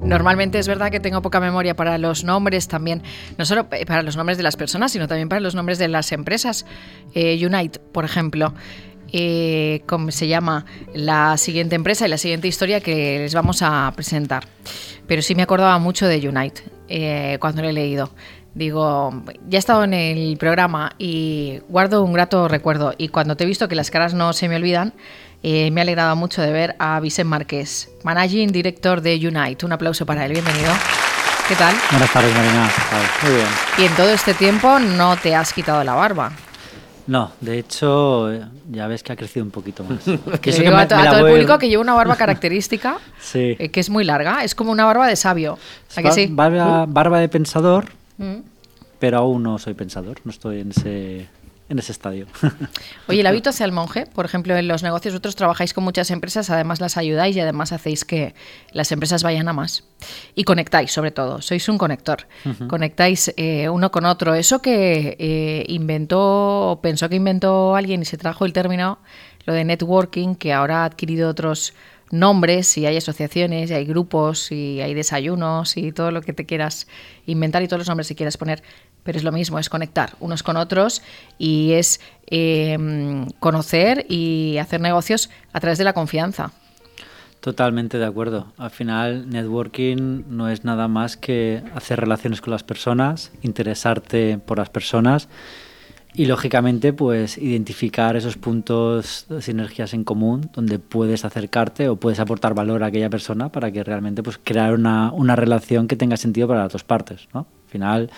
Normalmente es verdad que tengo poca memoria para los nombres también, no solo para los nombres de las personas, sino también para los nombres de las empresas. Unite, por ejemplo, como se llama la siguiente empresa y la siguiente historia que les vamos a presentar. Pero sí me acordaba mucho de Unite cuando lo he leído. Digo, ya he estado en el programa y guardo un grato recuerdo, y cuando te he visto que las caras no se me olvidan, me ha alegrado mucho de ver a Vicent Márquez, Managing Director de Unite. Un aplauso para él, bienvenido. ¿Qué tal? Buenas tardes, Marina. Muy bien. Y en todo este tiempo no te has quitado la barba. No, de hecho, ya ves que ha crecido un poquito más. Que digo a todo el público que lleva una barba característica, sí. Que es muy larga, es como una barba de sabio. ¿A que sí? Barba de pensador, pero aún no soy pensador, no estoy en ese estadio. Oye, el hábito hacia el monje, por ejemplo, en los negocios vosotros trabajáis con muchas empresas, además las ayudáis y además hacéis que las empresas vayan a más. Y conectáis, sobre todo, sois un conector. Conectáis uno con otro. Eso que pensó que inventó alguien y se trajo el término, lo de networking, que ahora ha adquirido otros nombres, y hay asociaciones, y hay grupos, y hay desayunos, y todo lo que te quieras inventar y todos los nombres que quieras poner. Pero es lo mismo, es conectar unos con otros y es conocer y hacer negocios a través de la confianza. Totalmente de acuerdo. Al final, networking no es nada más que hacer relaciones con las personas, interesarte por las personas y, lógicamente, pues identificar esos puntos de sinergias en común donde puedes acercarte o puedes aportar valor a aquella persona para que realmente pues crear una relación que tenga sentido para las dos partes, ¿no? Al final,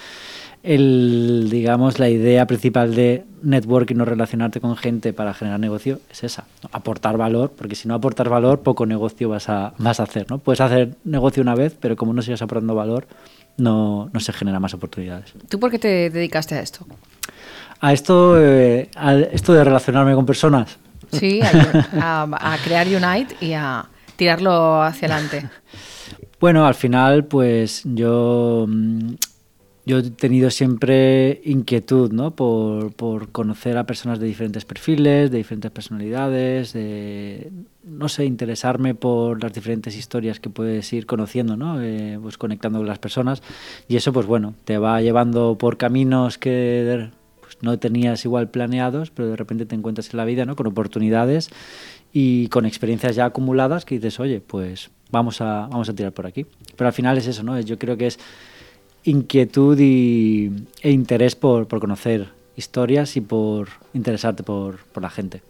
la idea principal de networking o relacionarte con gente para generar negocio es esa, ¿no? Aportar valor, porque si no aportas valor, poco negocio vas a hacer, ¿no? Puedes hacer negocio una vez, pero como no sigas aportando valor, no se generan más oportunidades. ¿Tú por qué te dedicaste a esto? A esto de relacionarme con personas. Sí, a crear Unite y a tirarlo hacia adelante. Bueno, al final, pues yo he tenido siempre inquietud, ¿no? por conocer a personas de diferentes perfiles, de diferentes personalidades, interesarme por las diferentes historias que puedes ir conociendo, ¿no? Pues conectando con las personas, y eso, pues bueno, te va llevando por caminos que no tenías igual planeados, pero de repente te encuentras en la vida, ¿no? Con oportunidades y con experiencias ya acumuladas que dices, oye, pues vamos a tirar por aquí. Pero al final es eso, ¿no? Yo creo que es inquietud e interés por conocer historias y por interesarte por la gente.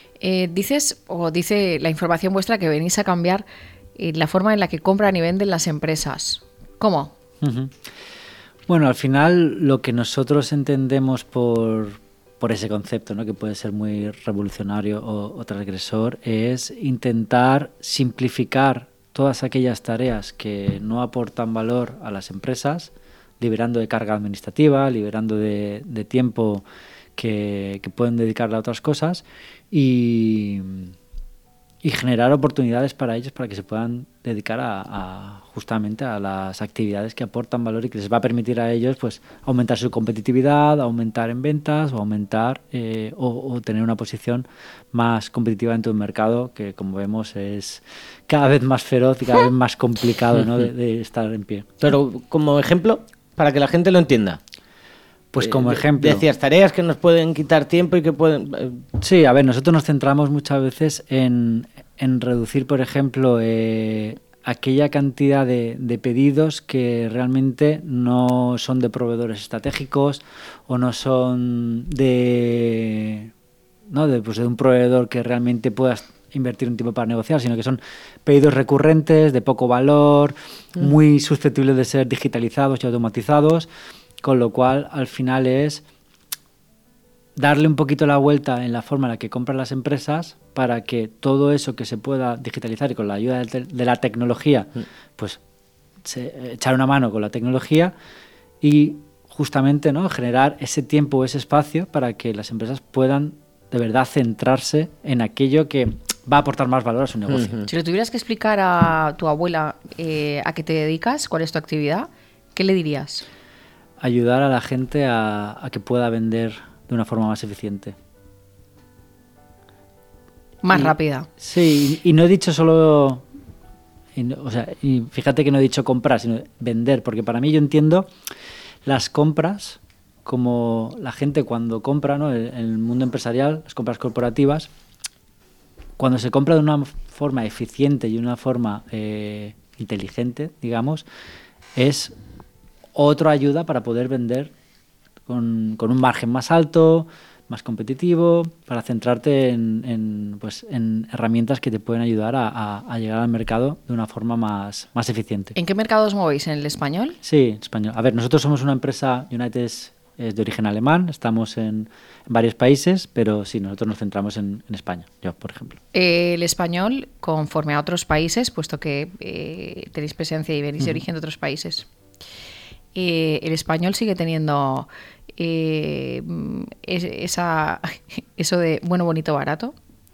Dice la información vuestra que venís a cambiar la forma en la que compran y venden las empresas. ¿Cómo? Uh-huh. Bueno, al final lo que nosotros entendemos por ese concepto, ¿no? Que puede ser muy revolucionario o transgresor, es intentar simplificar todas aquellas tareas que no aportan valor a las empresas, liberando de carga administrativa, liberando de tiempo que pueden dedicarle a otras cosas y generar oportunidades para ellos para que se puedan dedicar justamente a las actividades que aportan valor y que les va a permitir a ellos pues aumentar su competitividad, aumentar en ventas o aumentar o tener una posición más competitiva dentro del mercado, que como vemos es cada vez más feroz y cada vez más complicado, ¿no? de estar en pie. Pero como ejemplo, para que la gente lo entienda. Pues como ejemplo... Decías tareas que nos pueden quitar tiempo y que pueden... Sí, a ver, nosotros nos centramos muchas veces en reducir, por ejemplo, aquella cantidad de pedidos que realmente no son de proveedores estratégicos o no son de un proveedor que realmente puedas invertir un tiempo para negociar, sino que son pedidos recurrentes, de poco valor, muy susceptibles de ser digitalizados y automatizados, con lo cual al final es darle un poquito la vuelta en la forma en la que compran las empresas para que todo eso que se pueda digitalizar y con la ayuda de la tecnología, pues echar una mano con la tecnología y justamente, ¿no? Generar ese tiempo o ese espacio para que las empresas puedan de verdad centrarse en aquello que va a aportar más valor a su negocio. Si le tuvieras que explicar a tu abuela a qué te dedicas, cuál es tu actividad, ¿qué le dirías? Ayudar a la gente a que pueda vender de una forma más eficiente. Más rápida. Sí, y no he dicho solo y fíjate que no he dicho comprar, sino vender, porque para mí yo entiendo las compras como la gente cuando compra, ¿no? En el mundo empresarial, las compras corporativas, cuando se compra de una forma eficiente y una forma inteligente, digamos, es otra ayuda para poder vender con un margen más alto, más competitivo, para centrarte en herramientas que te pueden ayudar a llegar al mercado de una forma más eficiente. ¿En qué mercado os movéis? ¿En el español? Sí, español. A ver, nosotros somos una empresa, United es de origen alemán, estamos en varios países, pero sí, nosotros nos centramos en España, yo, por ejemplo. El español, conforme a otros países, puesto que tenéis presencia y venís de origen de otros países, el español sigue teniendo eso de bueno, bonito, barato.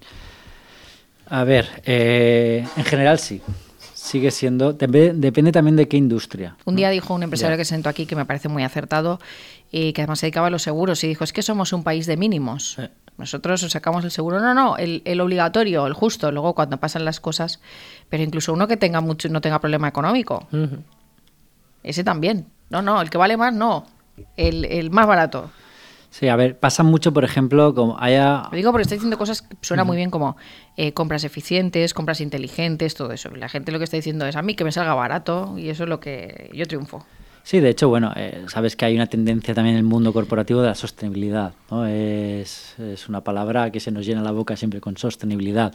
A ver, en general sí. Sigue siendo, depende también de qué industria. Un día dijo un empresario que se sentó aquí, que me parece muy acertado, que además se dedicaba a los seguros, y dijo, es que somos un país de mínimos. Nosotros os sacamos el seguro, no, el obligatorio, el justo, luego cuando pasan las cosas, pero incluso uno que tenga mucho, no tenga problema económico, ese también. No, el que vale más, no, el más barato. Sí, a ver, pasa mucho, por ejemplo, como Lo digo porque está diciendo cosas que suena muy bien como compras eficientes, compras inteligentes, todo eso. La gente lo que está diciendo es a mí que me salga barato y eso es lo que yo triunfo. Sí, de hecho, bueno, sabes que hay una tendencia también en el mundo corporativo de la sostenibilidad, ¿no? Es una palabra que se nos llena la boca siempre con sostenibilidad.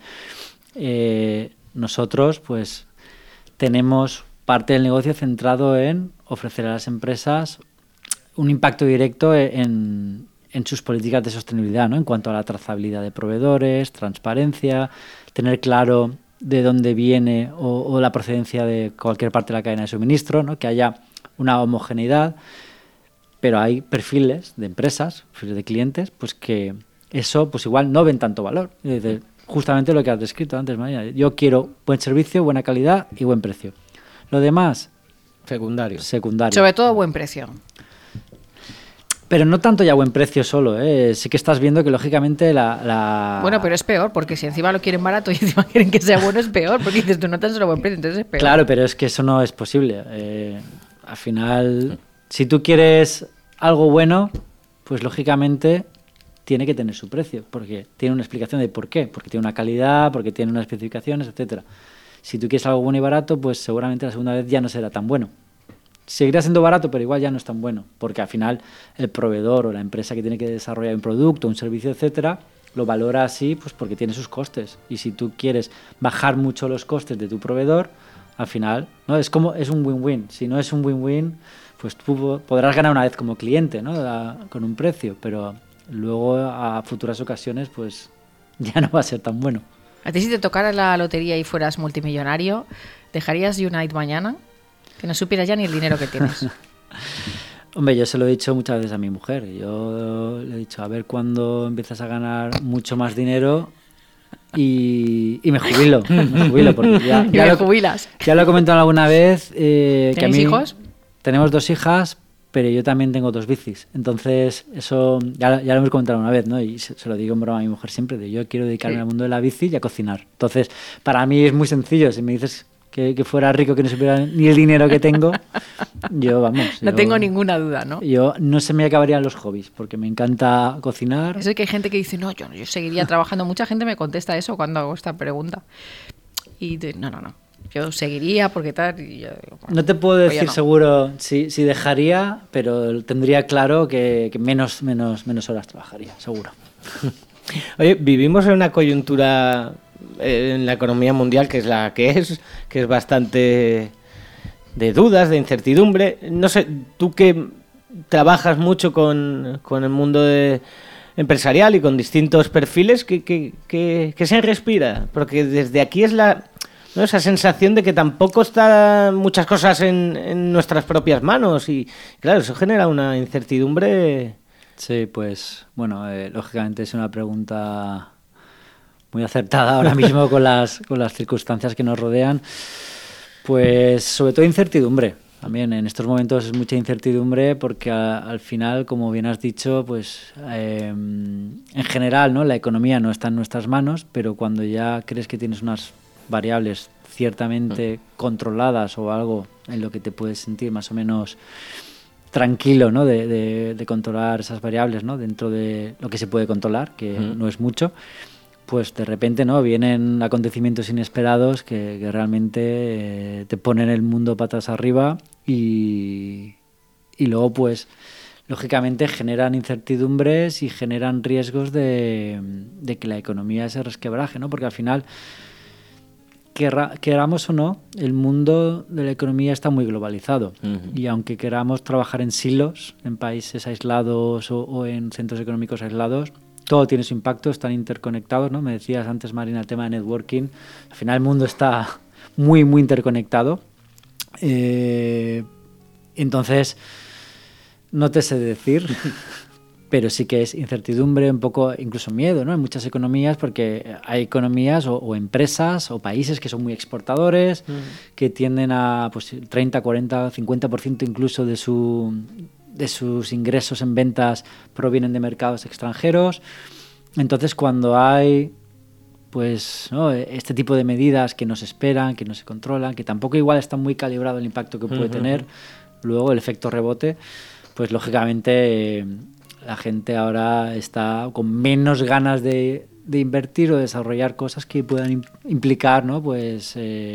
Nosotros, pues, tenemos parte del negocio centrado en ofrecer a las empresas un impacto directo en sus políticas de sostenibilidad, ¿no? En cuanto a la trazabilidad de proveedores, transparencia, tener claro de dónde viene o la procedencia de cualquier parte de la cadena de suministro, ¿no? Que haya una homogeneidad, pero hay perfiles de empresas, perfiles de clientes, pues que eso pues igual no ven tanto valor. Es decir, justamente lo que has descrito antes, María. Yo quiero buen servicio, buena calidad y buen precio. Lo demás, secundario. Sobre todo buen precio. Pero no tanto ya buen precio solo, ¿eh? Sí que estás viendo que lógicamente Bueno, pero es peor, porque si encima lo quieren barato y encima quieren que sea bueno, es peor, porque dices tú no tan solo buen precio, entonces es peor. Claro, pero es que eso no es posible. Al final, si tú quieres algo bueno, pues lógicamente tiene que tener su precio, porque tiene una explicación de por qué, porque tiene una calidad, porque tiene unas especificaciones, etcétera. Si tú quieres algo bueno y barato, pues seguramente la segunda vez ya no será tan bueno. Seguirá siendo barato, pero igual ya no es tan bueno, porque al final el proveedor o la empresa que tiene que desarrollar un producto, un servicio, etcétera, lo valora así pues porque tiene sus costes. Y si tú quieres bajar mucho los costes de tu proveedor, al final, ¿no? Es un win-win. Si no es un win-win, pues tú podrás ganar una vez como cliente, ¿no? Con un precio, pero luego a futuras ocasiones pues ya no va a ser tan bueno. A ti si te tocara la lotería y fueras multimillonario, ¿dejarías Unite mañana? Que no supieras ya ni el dinero que tienes. Hombre, yo se lo he dicho muchas veces a mi mujer. Yo le he dicho, a ver cuándo empiezas a ganar mucho más dinero y me jubilo. Porque ya me jubilas. Ya lo he comentado alguna vez. ¿Tenéis hijos? Tenemos 2 hijas, pero yo también tengo 2 bicis. Entonces, eso ya lo hemos comentado una vez, ¿no? Y se lo digo en broma a mi mujer siempre, de yo quiero dedicarme al mundo de la bici y a cocinar. Entonces, para mí es muy sencillo. Si me dices que fuera rico, que no supiera ni el dinero que tengo, no tengo ninguna duda, ¿no? Yo no se me acabarían los hobbies, porque me encanta cocinar. Es que hay gente que dice, no, yo seguiría trabajando. Mucha gente me contesta eso cuando hago esta pregunta. Y no. Yo seguiría porque tal. Y yo digo, bueno, no te puedo decir seguro si dejaría, pero tendría claro que menos horas trabajaría, seguro. Oye, vivimos en una coyuntura en la economía mundial que es la que es bastante de dudas, de incertidumbre. No sé, tú que trabajas mucho con el mundo empresarial y con distintos perfiles, ¿qué se respira? Porque desde aquí es ¿no? Esa sensación de que tampoco están muchas cosas en nuestras propias manos y claro, eso genera una incertidumbre. Sí, pues bueno, lógicamente es una pregunta muy acertada ahora mismo con las circunstancias que nos rodean. Pues sobre todo incertidumbre. También en estos momentos es mucha incertidumbre porque al final, como bien has dicho, pues en general, ¿no? La economía no está en nuestras manos, pero cuando ya crees que tienes unas variables ciertamente controladas o algo en lo que te puedes sentir más o menos tranquilo, ¿no? de controlar esas variables, ¿no? Dentro de lo que se puede controlar, que no es mucho, pues de repente, ¿no? Vienen acontecimientos inesperados que realmente te ponen el mundo patas arriba y luego pues lógicamente generan incertidumbres y generan riesgos de que la economía se resquebraje, ¿no? Porque al final, queramos o no, el mundo de la economía está muy globalizado. Y aunque queramos trabajar en silos, en países aislados o en centros económicos aislados, todo tiene su impacto, están interconectados, ¿no? Me decías antes, Marina, el tema de networking. Al final el mundo está muy, muy interconectado. Entonces, no te sé decir, pero sí que es incertidumbre, un poco incluso miedo, ¿no? En muchas economías, porque hay economías o empresas o países que son muy exportadores, que tienden a pues, 30, 40, 50% incluso de sus ingresos en ventas provienen de mercados extranjeros. Entonces, cuando hay pues, ¿no? Este tipo de medidas que no se esperan, que no se controlan, que tampoco igual está muy calibrado el impacto que puede tener, luego el efecto rebote, pues lógicamente la gente ahora está con menos ganas de invertir o desarrollar cosas que puedan implicar, ¿no? Pues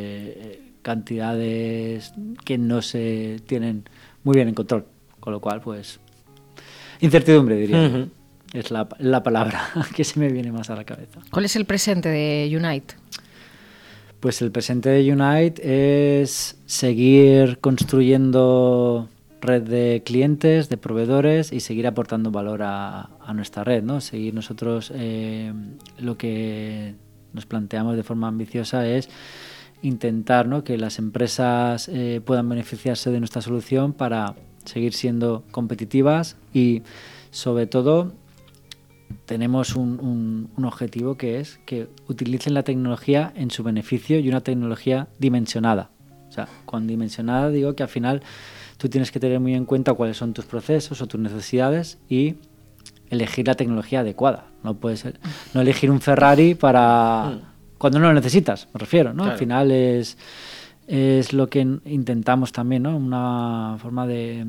cantidades que no se tienen muy bien en control. Con lo cual, pues, incertidumbre, diría. Es la palabra que se me viene más a la cabeza. ¿Cuál es el presente de Unite? Pues el presente de Unite es seguir construyendo red de clientes, de proveedores y seguir aportando valor a nuestra red, ¿no? Seguir nosotros lo que nos planteamos de forma ambiciosa es intentar, ¿no? Que las empresas puedan beneficiarse de nuestra solución para seguir siendo competitivas y, sobre todo, tenemos un objetivo que es que utilicen la tecnología en su beneficio y una tecnología dimensionada. O sea, con dimensionada digo que al final tú tienes que tener muy en cuenta cuáles son tus procesos o tus necesidades y elegir la tecnología adecuada. No puedes no elegir un Ferrari para cuando no lo necesitas, me refiero, ¿no? Claro. Al final es lo que intentamos también, ¿no? Una forma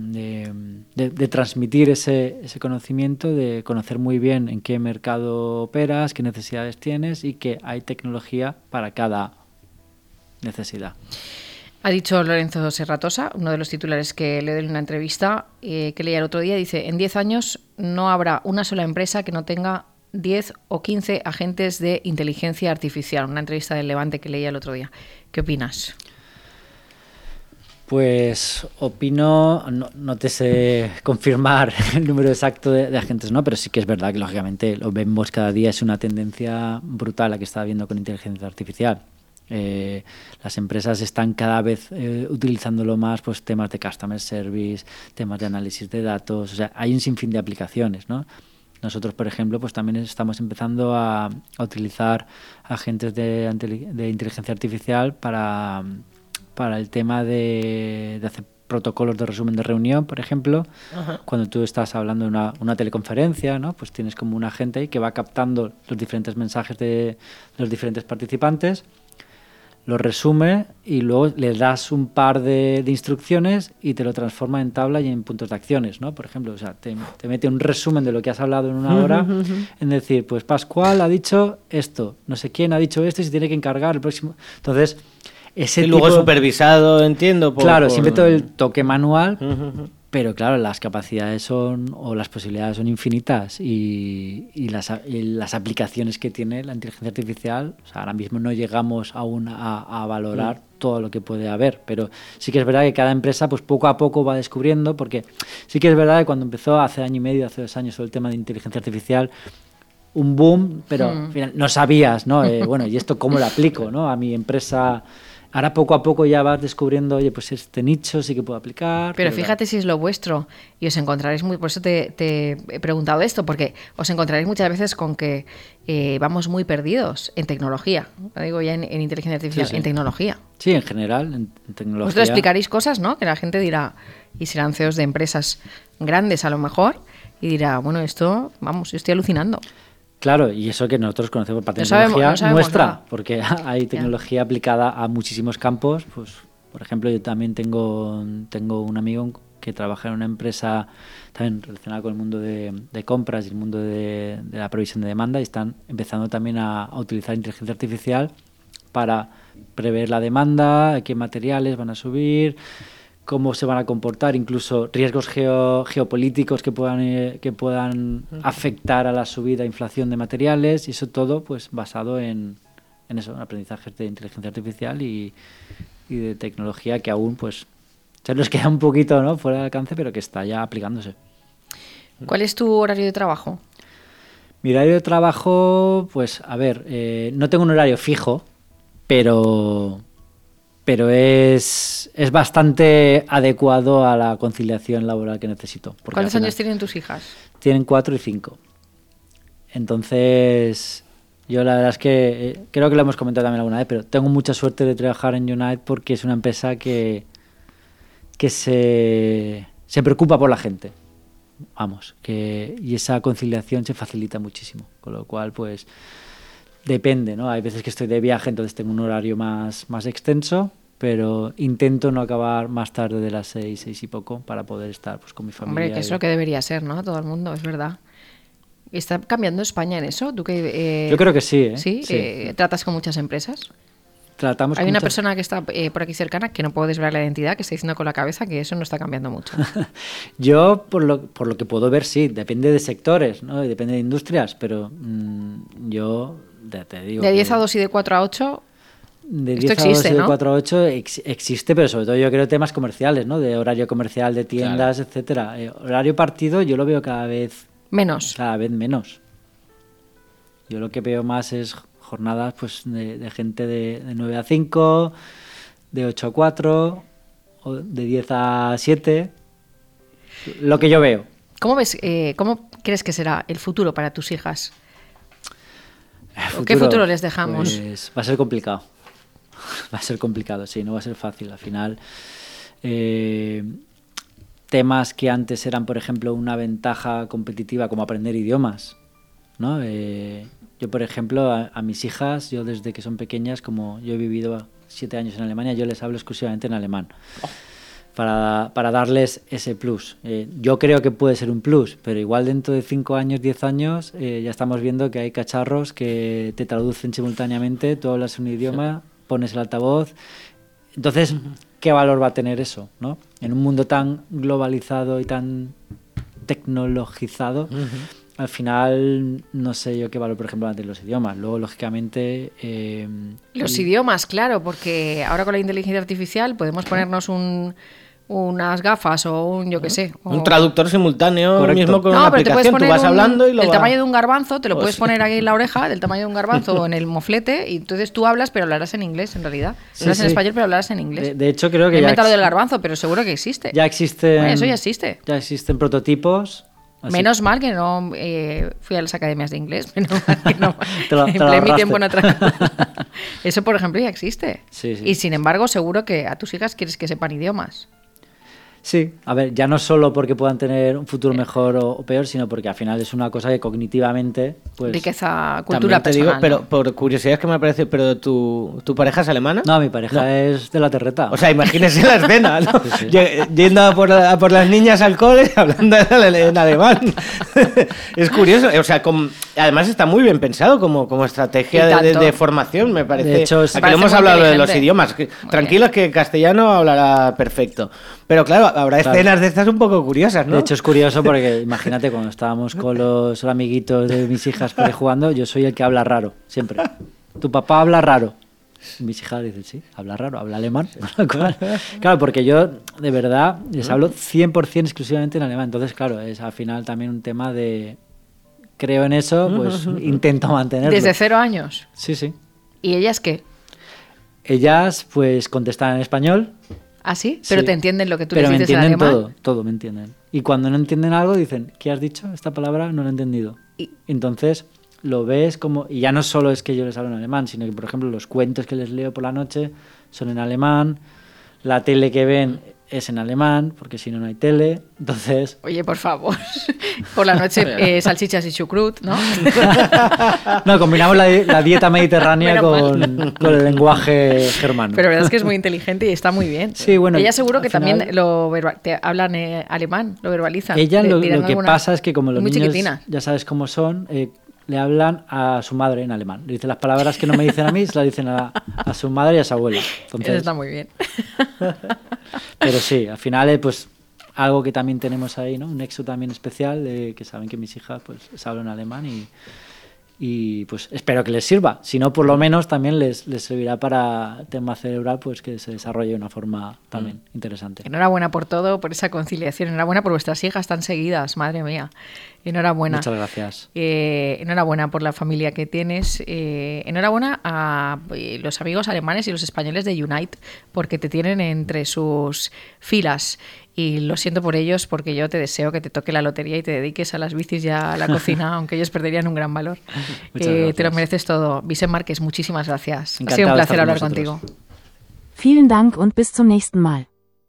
de transmitir ese conocimiento, de conocer muy bien en qué mercado operas, qué necesidades tienes y que hay tecnología para cada necesidad. Ha dicho Lorenzo Serratosa, uno de los titulares que le doy en una entrevista que leía el otro día, dice: en 10 años no habrá una sola empresa que no tenga 10 o 15 agentes de inteligencia artificial. Una entrevista del Levante que leía el otro día. ¿Qué opinas? Pues opino, no te sé confirmar el número exacto de agentes, ¿no? Pero sí que es verdad que lógicamente lo vemos cada día, es una tendencia brutal la que está habiendo con inteligencia artificial. Las empresas están cada vez utilizándolo más, pues temas de customer service, temas de análisis de datos, o sea, hay un sinfín de aplicaciones, ¿no? Nosotros, por ejemplo, pues también estamos empezando a utilizar agentes de inteligencia artificial para el tema de hacer protocolos de resumen de reunión, por ejemplo. Ajá. Cuando tú estás hablando de una teleconferencia, ¿no? Pues tienes como un agente ahí que va captando los diferentes mensajes de los diferentes participantes, lo resume y luego le das un par de instrucciones y te lo transforma en tabla y en puntos de acciones, ¿no? Por ejemplo, o sea, te mete un resumen de lo que has hablado en una hora, en decir, pues Pascual ha dicho esto, no sé quién ha dicho esto y se tiene que encargar el próximo. Entonces, ese y luego supervisado, entiendo. Claro, siempre todo el toque manual, pero claro, las capacidades o las posibilidades son infinitas y las aplicaciones que tiene la inteligencia artificial, o sea, ahora mismo no llegamos aún a valorar todo lo que puede haber, pero sí que es verdad que cada empresa pues poco a poco va descubriendo, porque sí que es verdad que cuando empezó hace año y medio, hace 2 años, todo el tema de inteligencia artificial, un boom, pero al final no sabías, ¿no? Bueno, ¿y esto cómo lo aplico, ¿no? A mi empresa. Ahora poco a poco ya vas descubriendo, oye, pues este nicho sí que puedo aplicar. Pero fíjate si es lo vuestro y os encontraréis muy... Por eso te he preguntado esto, porque os encontraréis muchas veces con que vamos muy perdidos en tecnología. No digo ya en inteligencia artificial, en tecnología. Sí, en general, en tecnología. Vosotros explicaréis cosas, ¿no? Que la gente dirá, y serán CEOs de empresas grandes a lo mejor, y dirá, bueno, esto, vamos, yo estoy alucinando. Claro, y eso que nosotros conocemos para No sabemos tecnología nuestra, nada. porque hay tecnología aplicada a muchísimos campos. Pues, por ejemplo, yo también tengo un amigo que trabaja en una empresa también relacionada con el mundo de compras y el mundo de la provisión de demanda, y están empezando también a utilizar inteligencia artificial para prever la demanda, qué materiales van a subir, cómo se van a comportar, incluso riesgos geopolíticos que puedan afectar a la subida e inflación de materiales, y eso todo pues basado en eso, en aprendizajes de inteligencia artificial y de tecnología que aún pues se nos queda un poquito, ¿no?, fuera de alcance, pero que está ya aplicándose. ¿Cuál es tu horario de trabajo? Mi horario de trabajo, pues a ver, no tengo un horario fijo, pero es bastante adecuado a la conciliación laboral que necesito. ¿Cuántos años tienen tus hijas? Tienen 4 y 5. Entonces, yo la verdad es que creo que lo hemos comentado también alguna vez, pero tengo mucha suerte de trabajar en Unite porque es una empresa que se preocupa por la gente. Vamos, y esa conciliación se facilita muchísimo, con lo cual pues depende, ¿no? Hay veces que estoy de viaje, entonces tengo un horario más extenso, pero intento no acabar más tarde de las 6 y poco para poder estar pues con mi familia. Hombre, que es lo que debería ser, ¿no? Todo el mundo, es verdad. ¿Está cambiando España en eso? ¿Tú que, Yo creo que sí, ¿eh? ¿Sí? Sí. ¿Tratas con muchas empresas? Tratamos Hay con una muchas... persona que está por aquí cercana, que no puedo desvelar la identidad, que está diciendo con la cabeza que eso no está cambiando mucho. Yo, por lo que puedo ver, sí. Depende de sectores, ¿no? Y depende de industrias, pero yo te digo... De 10 a 2 y de 4 a 8... De Esto 10 a 2 existe, y de ¿no? 4 a 8 existe, pero sobre todo yo creo temas comerciales, ¿no? De horario comercial, de tiendas, Claro. etcétera. Horario partido yo lo veo cada vez Menos. menos. Yo lo que veo más es jornadas pues de gente de 9 a 5, de 8 a 4, o de 10 a 7. Lo que yo veo. ¿Cómo ves, cómo crees que será el futuro para tus hijas? ¿Qué futuro les dejamos? Pues va a ser complicado. Va a ser complicado, sí, no va a ser fácil. Al final, temas que antes eran, por ejemplo, una ventaja competitiva como aprender idiomas, ¿no? Yo, por ejemplo, a mis hijas, yo desde que son pequeñas, como yo he vivido 7 años en Alemania, yo les hablo exclusivamente en alemán. Para darles ese plus. Yo creo que puede ser un plus, pero igual dentro de 5 años, 10 años, ya estamos viendo que hay cacharros que te traducen simultáneamente, tú hablas un idioma, pones el altavoz. Entonces, ¿qué valor va a tener eso, ¿no? En un mundo tan globalizado y tan tecnologizado, al final no sé yo qué valor, por ejemplo, van a tener los idiomas. Luego, lógicamente... Los idiomas, claro, porque ahora con la inteligencia artificial podemos ponernos unas gafas o un, yo qué sé. Un traductor simultáneo. Correcto. Mismo con No, una pero te aplicación. puedes Tú poner vas hablando y lo del va... tamaño de un garbanzo, te lo Pues puedes sí. poner aquí en la oreja, del tamaño de un garbanzo o en el moflete, y entonces tú hablas, pero hablarás en inglés, en realidad. Hablas en español, pero hablarás en inglés. De hecho, creo que Me he ya inventado lo del garbanzo, pero seguro que existe. ya existen... Bueno, eso ya existe. Ya existen prototipos. Así- Menos mal que no fui a las academias de inglés. Menos mal que no Te lo empleé mi ahorraste. tiempo en otra. Eso, por ejemplo, ya existe. Sí, sí. Y sin embargo, seguro que a tus hijas quieres que sepan idiomas. Sí, a ver, ya no solo porque puedan tener un futuro mejor o peor, sino porque al final es una cosa que cognitivamente, pues... Riqueza, cultura También te personal. digo, pero ¿no? por curiosidad que me parece, pero ¿tu pareja es alemana? No, mi pareja es de la Terreta. O sea, imagínese la escena, ¿no? Sí, sí. Yendo a por las niñas al cole hablando en alemán. Es curioso. O sea, además está muy bien pensado como estrategia Y tanto. de formación, me parece. De hecho, Aquí parece lo hemos muy hablado de los inteligente. idiomas. Tranquilos que castellano hablará perfecto. Pero claro, habrá Claro. escenas de estas un poco curiosas, ¿no? De hecho, es curioso porque imagínate cuando estábamos con los amiguitos de mis hijas por ahí jugando, yo soy el que habla raro, siempre. Tu papá habla raro. Y mis hijas dicen, sí, habla raro, habla alemán. Claro, porque yo de verdad les hablo 100% exclusivamente en alemán. Entonces, claro, es al final también un tema de... Creo en eso, pues intento mantenerlo. Desde 0 años. Sí, sí. ¿Y ellas qué? Ellas pues contestan en español. ¿Ah, sí? Pero Sí. te entienden lo que tú Pero les me dices en entienden alemán. todo me entienden. Y cuando no entienden algo dicen, ¿qué has dicho? Esta palabra no la he entendido. Y- Entonces lo ves como... Y ya no solo es que yo les hablo en alemán, sino que, por ejemplo, los cuentos que les leo por la noche son en alemán, la tele que ven es en alemán, porque si no, no hay tele. Entonces... Oye, por favor, por la noche salchichas y chucrut, ¿no? No, combinamos la dieta mediterránea con el lenguaje germano. Pero la verdad es que es muy inteligente y está muy bien. Sí, bueno, ella seguro que final, también te hablan alemán, lo verbalizan. Ella lo que pasa es que como los niños chiquitina. ya sabes cómo son, le hablan a su madre en alemán. Le dicen las palabras que no me dicen a mí, se las dicen a su madre y a su abuela. Entonces, eso está muy bien. Pero sí, al final pues algo que también tenemos ahí, ¿no? Un nexo también especial, que saben que mis hijas pues hablan alemán y pues espero que les sirva. Si no, por lo menos también les servirá para tema cerebral, pues que se desarrolle de una forma también interesante. Enhorabuena por todo, por esa conciliación. Enhorabuena por vuestras hijas tan seguidas, madre mía. Enhorabuena. Muchas gracias. Enhorabuena por la familia que tienes. Enhorabuena a los amigos alemanes y los españoles de Unite, porque te tienen entre sus filas. Y lo siento por ellos, porque yo te deseo que te toque la lotería y te dediques a las bicis y a la cocina, aunque ellos perderían un gran valor. Te lo mereces todo. Vicent Márquez, muchísimas gracias. Encantado, ha sido un placer hablar contigo. Vielen Dank und bis zum nächsten Mal.